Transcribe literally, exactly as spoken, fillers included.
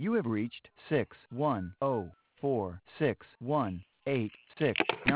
You have reached six one zero four six one eight six nine.